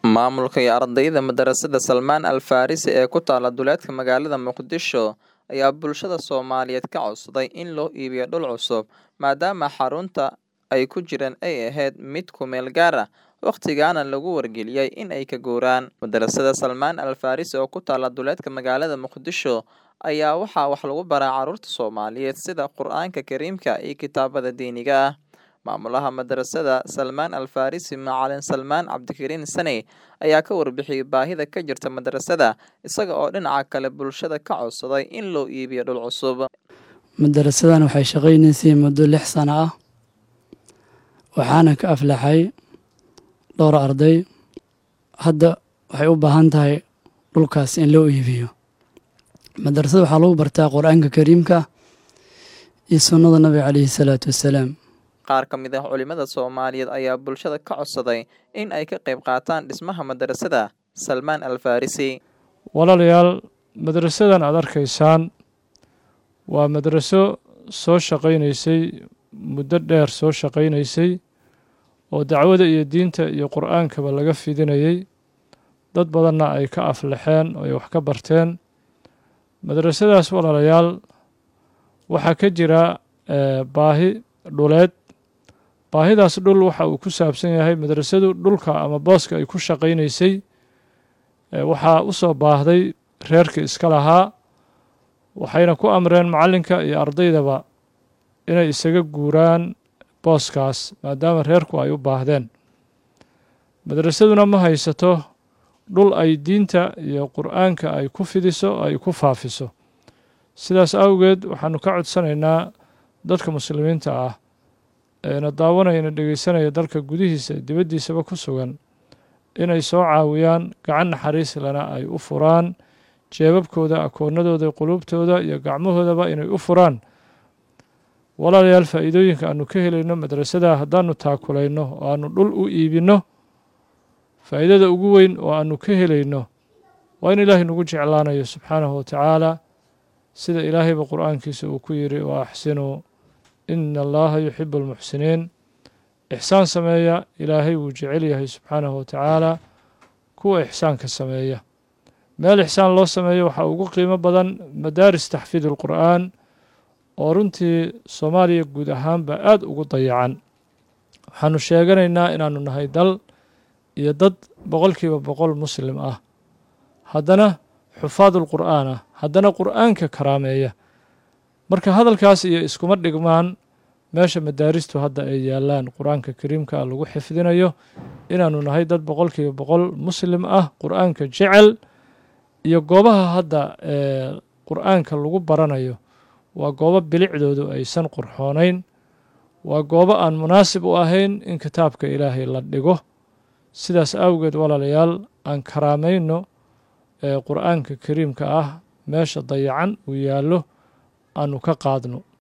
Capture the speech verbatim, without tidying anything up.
Maamulka iyo ardayda madarasada Salmaan Al Farisi ee ku taala duleedka magaalada Muqdisho ayaa bulshada Soomaaliyeed ka codsaday in loo iibiyo dhul cusub maadaama xarunta ay ku jiraan ay ahayd mid ku meel gaar ah waqtigaana lagu wargeliyay in ay ka guuraan. Madarasada Salmaan Al Farisi oo ku taala duleedka magaalada Muqdisho ayaa waxaa wax lagu baraa carruurta Soomaaliyeed sida Qur'aanka Kariimka iyo kitaabada diiniga ah. Maamulaha madarasada Salmaan Al Farisi Macalin Salmaan Cabdikariin Sane ayaa ka warbixiyay baahida ka jirta madarasada isaga oo dhinaca kale bulshada ka codsaday in loo iibiyo dhul cusub. Madarasadan waxay shaqaynaysay muddo lix sano ah waxaana ka aflaxay dhowr arday. Hadda waxay u baahan tahay dhulkaas in loo iibiyo. Madarasada waxaa lagu bartaa Qur'aanka Kariimka iyo sunnada Nabiga calayhi salaatu wassalaam. Qaar ka mid ah culimada Soomaaliyeed ayaa bulshada ka codsaday in ay ka qayb qaataan dhismaha madarasada Salmaan Al Farisi. Walaalayaal, madrasadan aad arkaysaan waa madraso soo shaqaynaysay muddo dheer soo shaqaynaysay oo dacwada iyo diinta iyo qur'aankaba laga fidinayay. Dad badanna ay ka aflaxeen oo ay wax ka barteen. Madrasadaas walaalayaal waxaa ka jira baahi dhuleed. Baahidaas dhul waxa uu ku saabsan yahay madrasadu dhulka ama booska ay ku shaqaynaysay waxaa u soo baahday reerka iska lahaa waxayna ku amreen macalinka iyo ardaydaba inay isaga guuraan booskaas maadaama reerku ay u baahdeen. Madrasaduna ma haysato dhul ay diinta iyo qur'aanka ay ku fidiso ay ku faafiso. Sidaas awgeed waxaanu ka codsanaynaa dadka muslimiinta ah eena daawanaya dhegeysanaya dalka gudihiisa dibaddiisaba ku sugan inay soo caawiyaan gacan naxariis lana ay u furaan jeebabkooda akoonadooda qulubtooda iyo gacmahoodaba inay u furaan. Walaalayaal, faa'iidooyinka aanu ka helayno madrasada haddaanu taakulayno oo aanu dhul u iibino faa'iidada ugu weyn oo aanu ka helayno waa in ilaahay nagu jeclaanayo subxaanahu wa tacaala sida ilaahayba qur'aankiisa uu ku yidhi wa axsinuu ina allaha yuxibu almuxsiniin. Ixsaan sameeya ilaahay wuu jecel yahay subxaanahu wa tacaala kuwa ixsaanka sameeya. meel ixsaan loo sameeyo waxaa ugu qiimo badan madaaris taxfiid alqur'aan oo runtii Soomaaliya guud ahaanba aad ugu dayacan. Waxaanu sheeganaynaa inaanu nahay dal iyo dad boqolkiiba boqol muslim ah haddana xufaadul qur'aan ah haddana qur'aanka karaameeya. Marka hadalkaas iyo iskuma dhigmaan meesha madaaristu hadda ay yaalaan qur'aanka kariimka lagu xifdinayo inaanu nahay dad boqolkiiba boqol muslim ah qur'aanka jecel iyo goobaha hadda ee qur'aanka lagu baranayo waa goobo bilicdoodu aysan qurxoonayn waa goobo aan munaasib u ahayn in kitaabka ilaahay la dhigo. sidaas awgeed walaalayaal aan karaamayno ee qur'aanka kariimka ah meesha dayacan uu yaallo aanu ka qaadno.